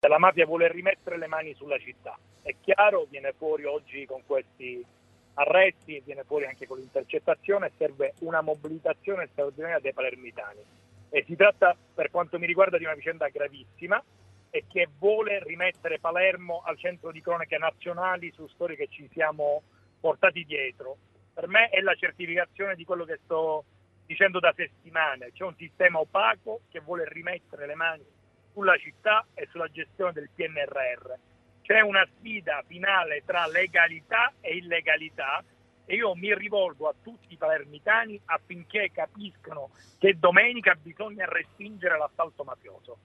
la mafia vuole rimettere le mani sulla città. È chiaro, viene fuori oggi con questi arresti, viene fuori anche con l'intercettazione, serve una mobilitazione straordinaria dei palermitani. E si tratta, per quanto mi riguarda, di una vicenda gravissima e che vuole rimettere Palermo al centro di cronache nazionali su storie che ci siamo portati dietro. Per me è la certificazione di quello che sto dicendo da settimane. C'è un sistema opaco che vuole rimettere le mani sulla città e sulla gestione del PNRR. C'è una sfida finale tra legalità e illegalità e io mi rivolgo a tutti i palermitani affinché capiscano che domenica bisogna respingere l'assalto mafioso.